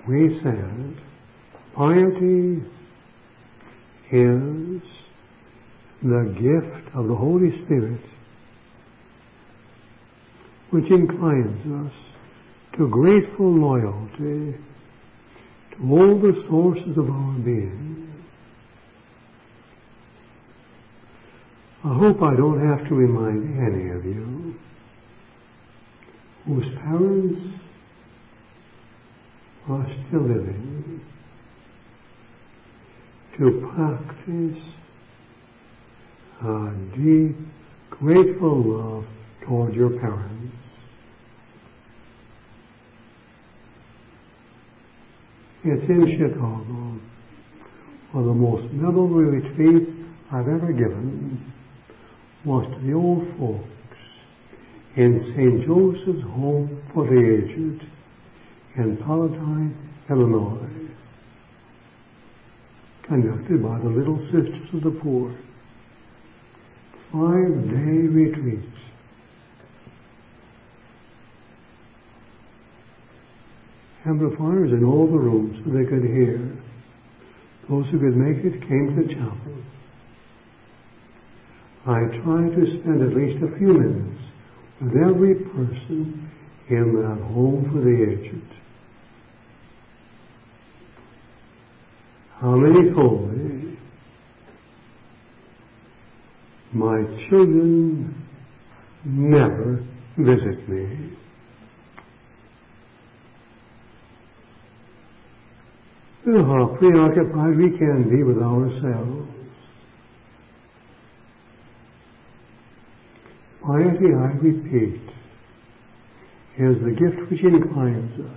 we said piety is the gift of the Holy Spirit which inclines us to grateful loyalty to all the sources of our being. I hope I don't have to remind any of you whose parents are still living to practice a deep, grateful love toward your parents. It's in Chicago, one of the most memorable retreats I've ever given was to the old folks in St. Joseph's Home for the Aged in Palatine, Illinois, conducted by the Little Sisters of the Poor. 5-day retreats. Amplifiers in all the rooms so they could hear. Those who could make it came to the chapel. I tried to spend at least a few minutes with every person in that home for the aged. How many told me, my children never visit me? How preoccupied we can be with ourselves. Piety, I repeat, is the gift which inclines us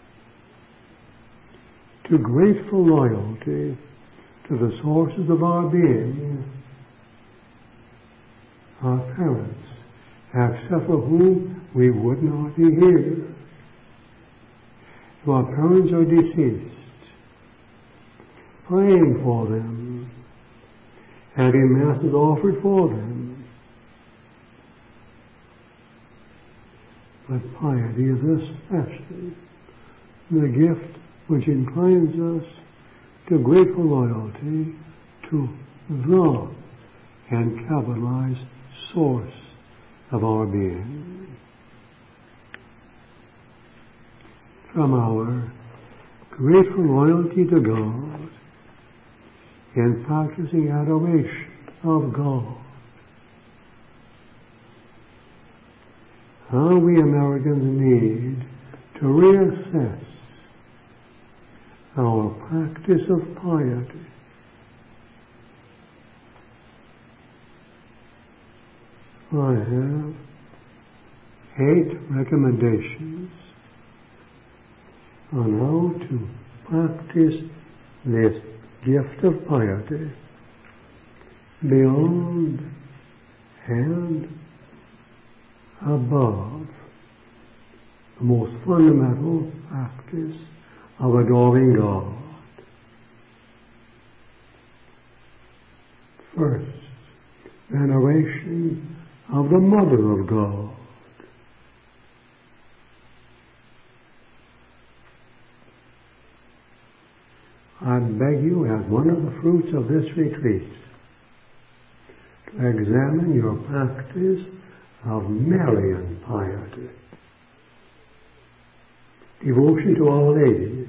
to grateful loyalty to the sources of our being, our parents, except for whom we would not be here. If our parents are deceased, praying for them, having masses offered for them. But piety is especially the gift which inclines us to grateful loyalty to the, and capitalize, source of our being. From our grateful loyalty to God, in practicing adoration of God. How we Americans need to reassess our practice of piety. I have 8 recommendations on how to practice this gift of piety beyond and above the most fundamental practice of adoring God. First, veneration of the Mother of God. I beg you, as one of the fruits of this retreat, to examine your practice of Marian piety. Devotion to Our Lady.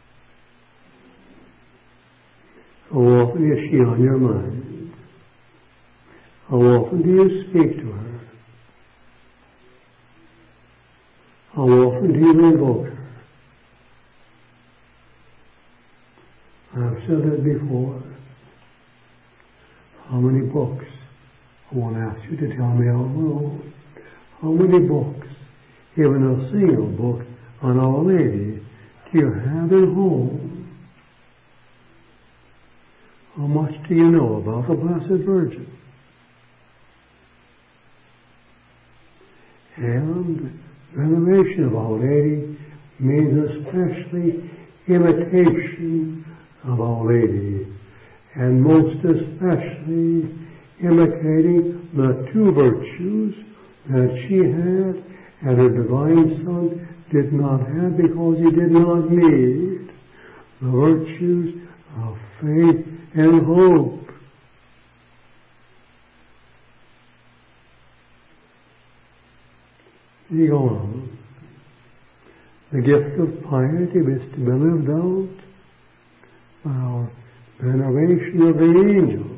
How often is she on your mind? How often do you speak to her? How often do you invoke her? I've said it before. How many books? I won't ask you to tell me out loud. How many books, even a single book on Our Lady, do you have at home? How much do you know about the Blessed Virgin? And veneration of Our Lady means especially imitation of Our Lady, and most especially imitating the 2 virtues that she had and her divine Son did not have because he did not need the virtues of faith and hope. You go on. The gift of piety is to be lived out by our veneration of the angels.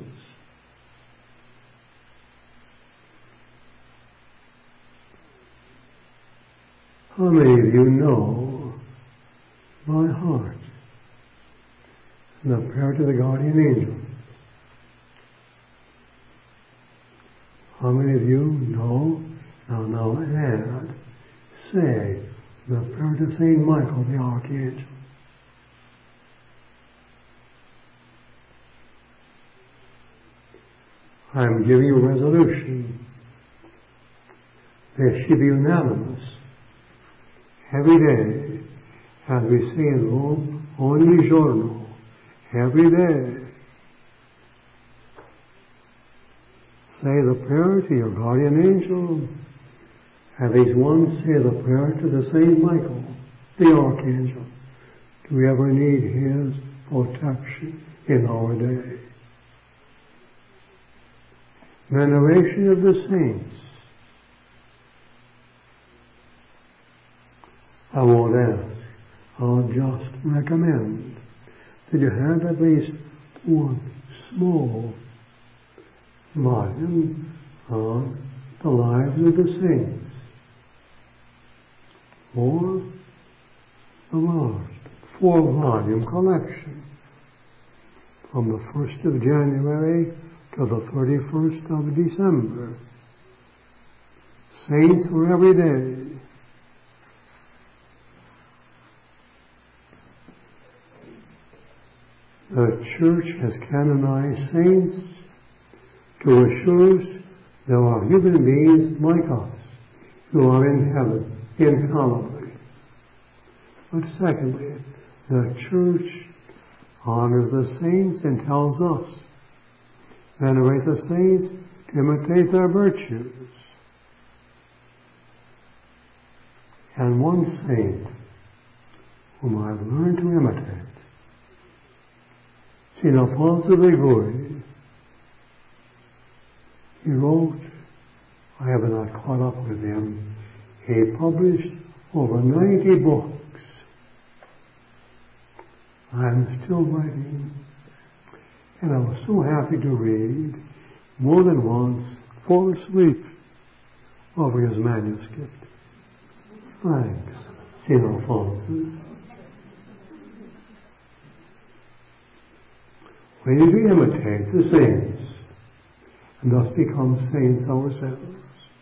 How many of you know by heart the prayer to the guardian angel? How many of you know, now add, say, the prayer to Saint Michael the Archangel? I am giving you a resolution. They should be unanimous. Every day, as we say in Rome, ogni giorno, every day, say the prayer to your guardian angel. At least once say the prayer to the Saint Michael, the Archangel. Do we ever need his protection in our day? Veneration of the saints. I won't ask. I'll just recommend that you have at least one small volume on the lives of the saints, or a large 4-volume collection from the 1st of January to the 31st of December. Saints for every day. The Church has canonized saints to assure us there are human beings like us who are in heaven infallibly. But secondly, the Church honors the saints and tells us, venerate the saints to imitate their virtues. And one saint whom I've learned to imitate, St. Alphonse of Liguori, he wrote, I have not caught up with him, he published over 90 books. I'm still writing, and I was so happy to read, more than once, fall asleep over his manuscript. Thanks, St. Alphonsus. We need to imitate the saints and thus become saints ourselves.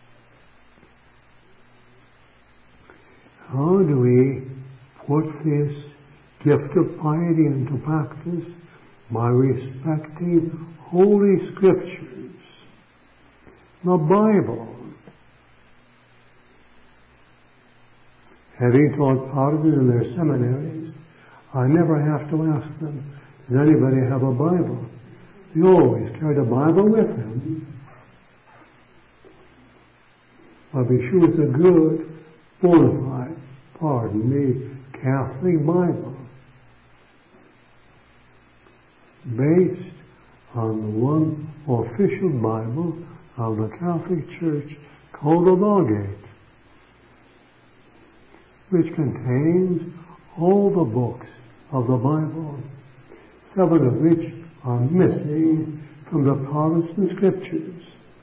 How do we put this gift of piety into practice? By respecting Holy Scriptures, the Bible. Having taught Protestants in their seminaries, I never have to ask them, does anybody have a Bible? They always carry the Bible with them. But be sure it's a good, bona fide, Catholic Bible, based on the one official Bible of the Catholic Church called the Vulgate, which contains all the books of the Bible, 7 of which are missing from the Protestant Scriptures.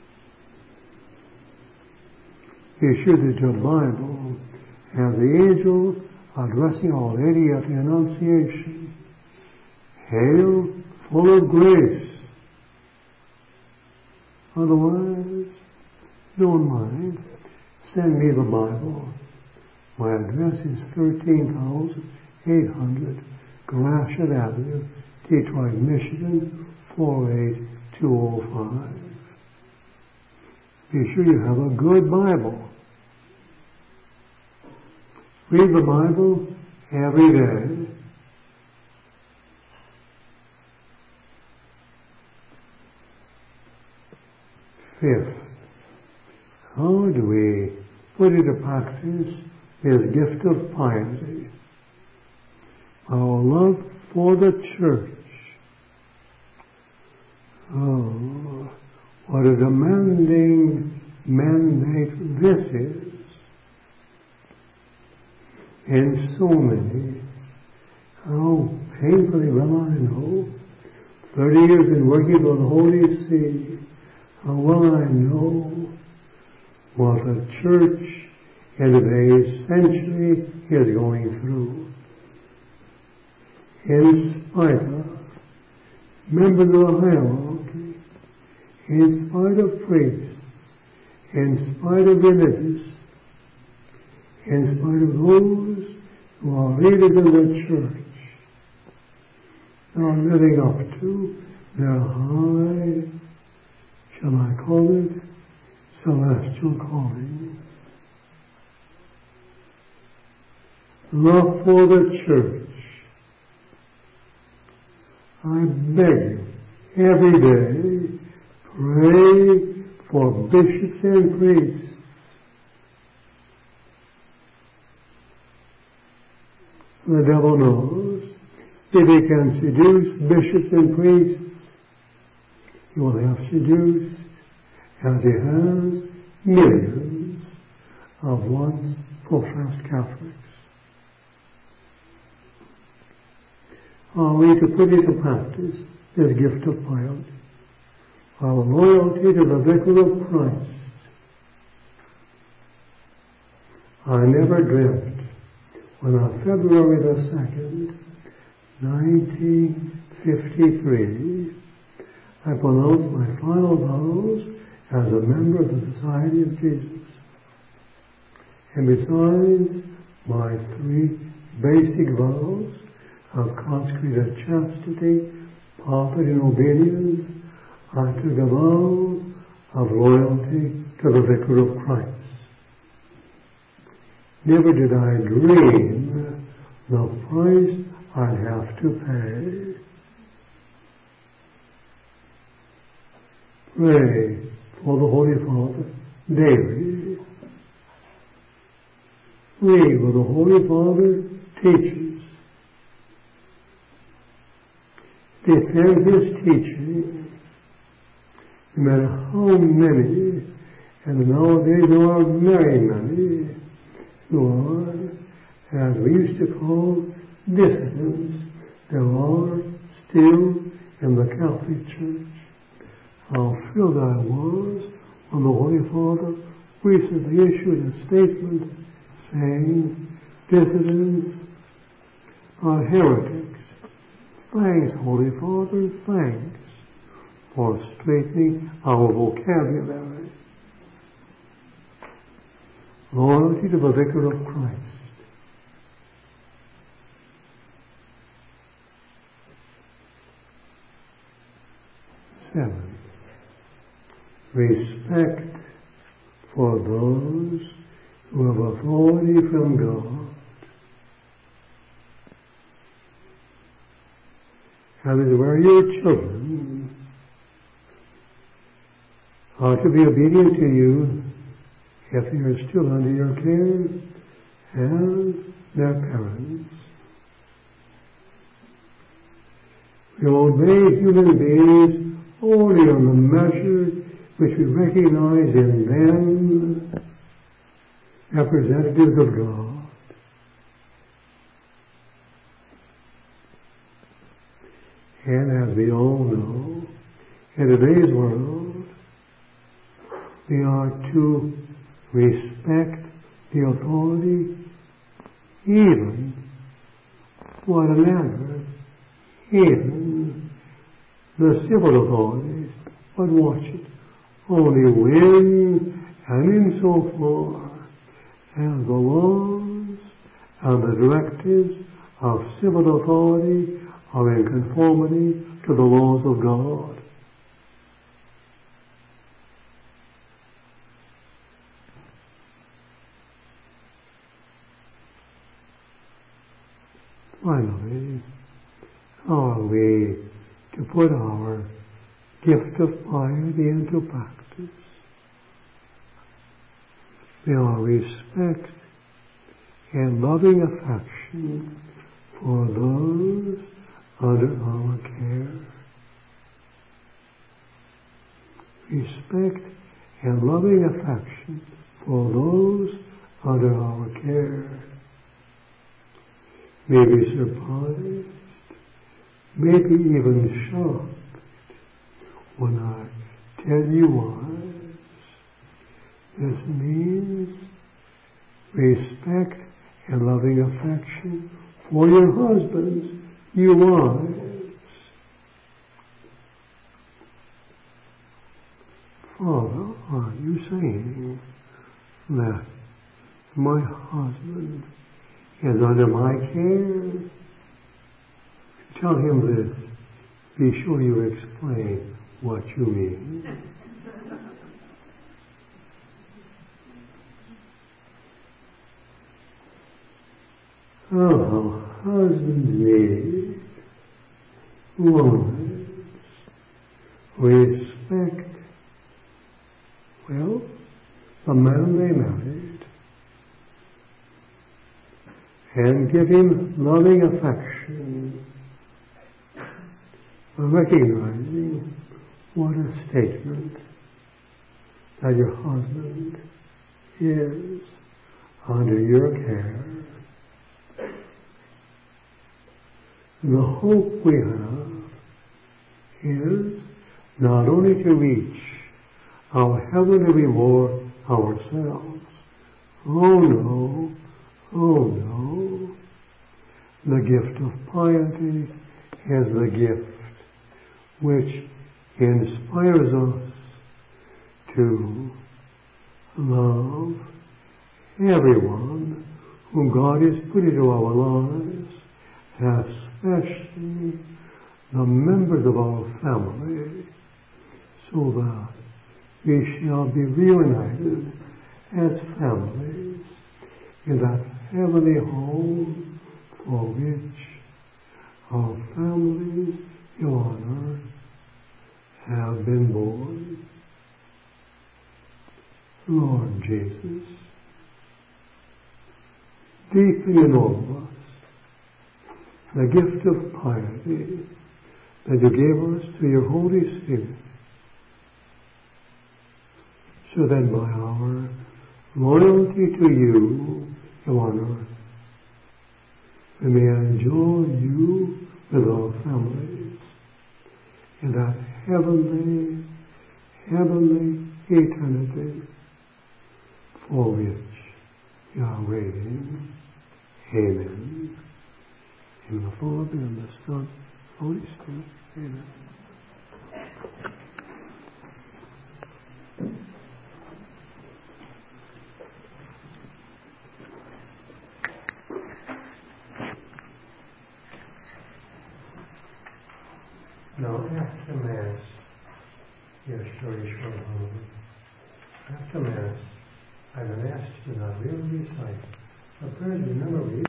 Be sure that your Bible has the angel addressing Our Lady at the Annunciation, Hail, full of grace. Otherwise, don't mind. Send me the Bible. My address is 13,800 Gratiot Avenue, Detroit, Michigan, 48205. Be sure you have a good Bible. Read the Bible every day. Fifth, how do we put into practice his gift of piety, our love for the church. Oh, what a demanding mandate this is. And so many, how painfully well I know, 30 years in working for the Holy See, how well I know what the church in today's century is going through. In spite of members of the hierarchy, in spite of priests, in spite of religious, in spite of those who are leaders in the church, they are living up to their high, shall I call it, celestial calling. Love for the church. I beg you, every day, pray for bishops and priests. The devil knows if he can seduce bishops and priests, he will have seduced, as he has, millions of once professed Catholics. Are we to put into practice this gift of piety, our loyalty to the Vicar of Christ? I never dreamt when on February the 2nd, 1953, I pronounced my final vows as a member of the Society of Jesus. And besides my 3 basic vows of consecrated chastity, poverty, and obedience, I took a vow of loyalty to the Vicar of Christ. Never did I dream the price I'd have to pay. Pray for the Holy Father daily. Read what the Holy Father teaches. Defend his teaching, no matter how many, and nowadays there are very many, who are, as we used to call, dissidents. There are still in the Catholic Church. How thrilled I was when the Holy Father recently issued a statement saying dissidents are heretics. Thanks, Holy Father, thanks for straightening our vocabulary. Loyalty to the Vicar of Christ. Seventh, respect for those who have authority from God. That is where your children are to be obedient to you if they are still under your care as their parents. We obey human beings only on the measure which we recognize in them representatives of God. And as we all know, in today's world, we are to respect the authority, even, what a matter, even the civil authorities, but watch it, only when and insofar as the laws and the directives of civil authority are in conformity to the laws of God. Finally, how are we to put our gift of piety into practice? May our respect and loving affection for those under our care. Respect and loving affection for those under our care. Maybe surprised, maybe even shocked when I tell you wives, this means respect and loving affection for your husbands, you wives. Father, are you saying that my husband is under my care? Tell him this. Be sure you explain what you mean. Oh, husbands need wives respect, well, the man they married, and give him loving affection, recognizing what a statement that your husband is under your care. The hope we have is not only to reach our heavenly reward ourselves. Oh no, oh no. The gift of piety is the gift which inspires us to love everyone whom God has put into our lives, especially the members of our family, so that we shall be reunited as families in that heavenly home for which our families here on earth have been born. Lord Jesus, deepen in all of us the gift of piety that you gave us through your Holy Spirit, so that by our loyalty to you, here on earth, we may enjoy you with our families in that heavenly eternity for which we are waiting. Amen. In the Father, and the Son, and the Holy Spirit. Amen. Now, after Mass, yes, very short moment. After Mass, I've been asked to not really recite the prayers. Remember, we